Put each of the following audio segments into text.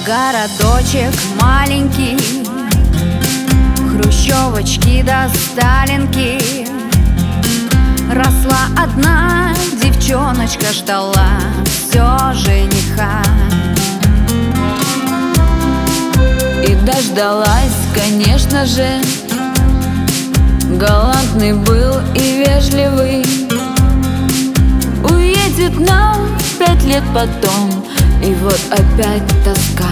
Городочек маленький, хрущевочки до Сталинки. Росла одна девчоночка, ждала все жениха. И дождалась, конечно же. Галантный был и вежливый. Уедет на 5 лет потом, и вот опять тоска.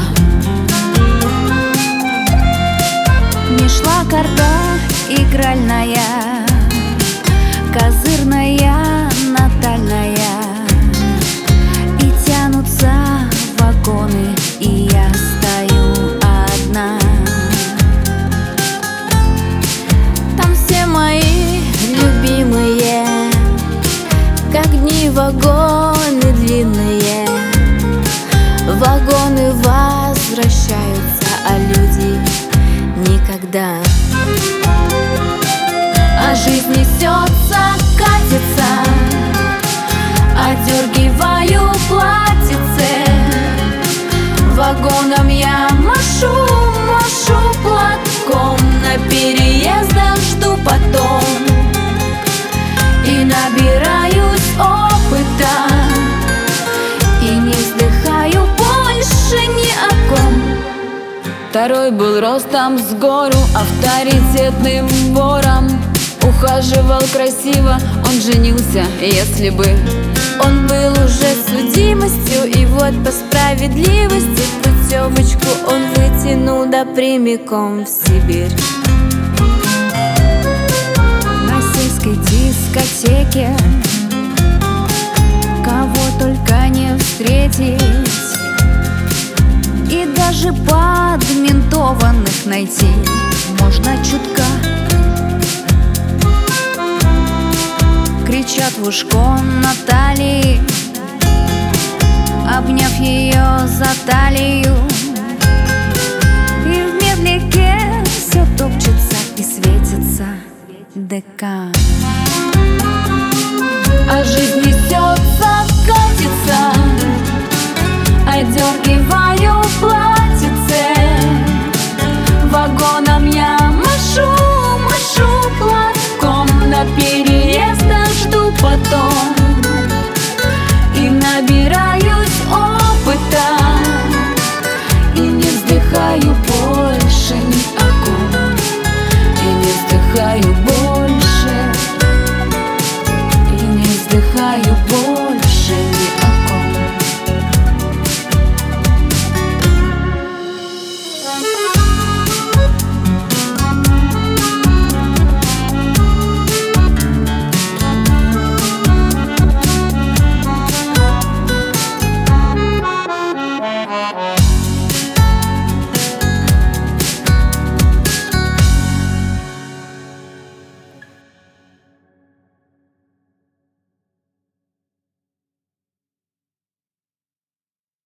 Не шла карта игральная, козырная, натальная, и тянутся вагоны, и я стою одна. Там все мои любимые, как дни вагоны длинные. Вагоны возвращаются, а люди никогда. А жизнь несется, катится, одергиваю платьице. Вагоном я машу платком, на переездах жду потом. И набираюсь опыта, и не вздыхаю больше ни о ком. Второй был ростом с гору, авторитетным вором. Ухаживал красиво, он женился, если бы. Он был уже судимостью, и вот по справедливости путевочку он вытянул да прямиком в Сибирь. На сельской дискотеке кого только не встретить, и даже подментованных найти можно чутка. Кричат в ушко Натальи, обняв ее за талию, и в медляке все топчется и светится ДК. А жизнь несется, катится, одергиваю платьице. Вагоном я машу платком, на переездах жду потом. И набираюсь опыта, и не вздыхаю больше ни о ком. И не вздыхаю больше, и не вздыхаю больше.